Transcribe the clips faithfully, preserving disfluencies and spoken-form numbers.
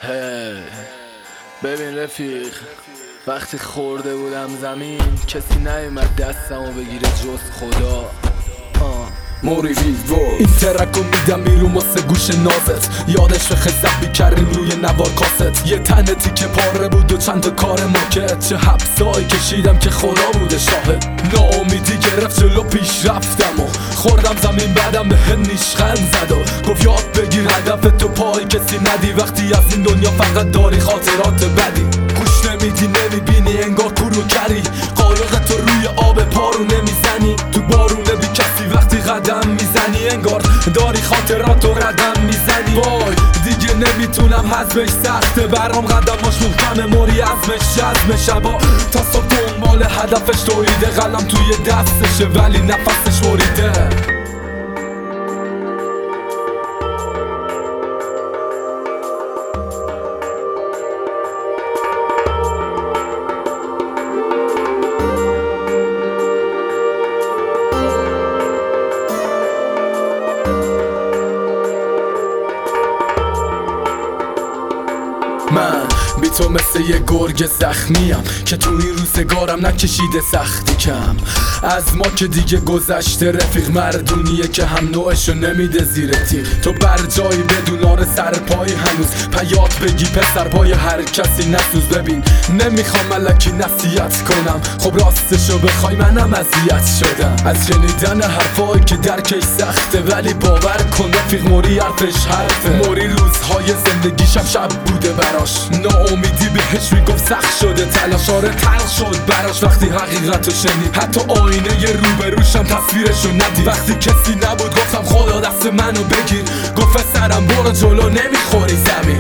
هی ببین رفیق، وقتی خورده بودم زمین کسی نیومد دستمو بگیره جز خدا. آه موری ویوو این ترکو میدم بیرون واسه گوش نازت، یادش به خزت بیکریم روی نوار کاست. یه تنتی که پاره بود و چند تا کار ماکت، چه حبسایی کشیدم که خدا بوده شاهد. ناامیدی گرفت جلو پیش رفتم و خوردم زمین بعدم به نیشخند زد و گفت یاد بگیر هدف تو پای کسی ندی، وقتی از این دنیا فقط داری خاطرات بدی. گوش نمیدی نمیبینی انگار کرو کری، قایق تو روی آب پارو نمیزنی، تو بارونه بی کسی وقتی قدم میزنی انگار داری خاطرات رو ردم میزنی. وای دیگه نمیتونم حذفش سخته برام، قدماش محکمه موری عزمش جزم شبا تا صبح دنبال هدفش دویده، قلم توی دستشه ولی نفسش بریده. من بی تو مثل یه گرگ زخمیم که تو این روزگارم نکشیده سختی کم. از ما که دیگه گذشته رفیق، مردونیه که هم نوعشو نمیده زیر تیغ. تو بر جایی بدون آره سر پای هنوز پیات بگی پسر پای هر کسی نسوز. ببین نمیخوام ملکی نصیحت کنم، خب راستشو بخوای منم اذیت شدم از شنیدن حرفایی که درکش سخته، ولی باور کن رفیق موری حرفش حرفه. موری روزهای زندگیشم شب بوده براش، ناامیدی بهش میگفت سخت شده تلاش، آره تلخ شد براش وقتی حقیقتو شنید. حتی آینه ی روبروشم تصویرشو ندید، وقتی کسی نبود گفتم خدا دست منو بگیر، گفت سرم برو جلو نمیخوری زمین.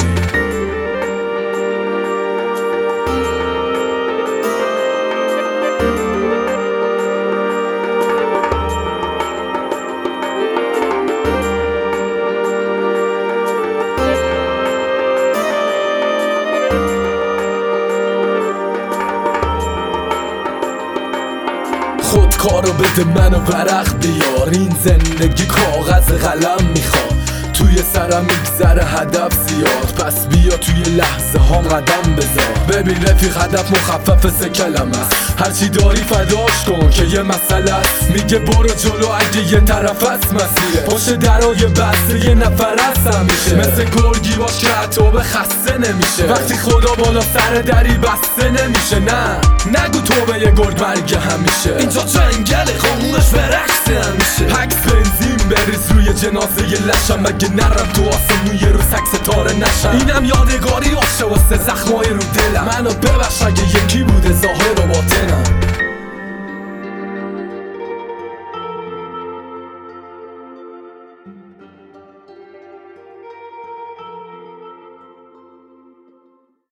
خودکارو بده منو ورق بیار، این زندگی کاغذ قلم میخواد، توی سرم میگذره هدف زیاد، پس بیا توی لحظه هام قدم بذار. ببین رفیق هدف مخفف سه کلمه است، هرچی داری فداش کن که یه مسئله است. میگه برو جلو اگه یه طرف است مسیره، پشت درای بسته یه نفر است همیشه، مثل گرگی باش که حتی به خسته نمیشه، وقتی خدا بالا سر دری بسته نمیشه. نه نگو تو به یه گرگ مرگ همیشه، اینجا جنگل خاموش برقصه همیشه. پکس بنزین بریز روی جنازه یه لشم، مگه نرم تو آسمون یه رو سک ستاره نشم. اینم یادگاری باشه واسه زخمای رو دلم، منو ببخش اگه یکی بوده ظاهر و باطن.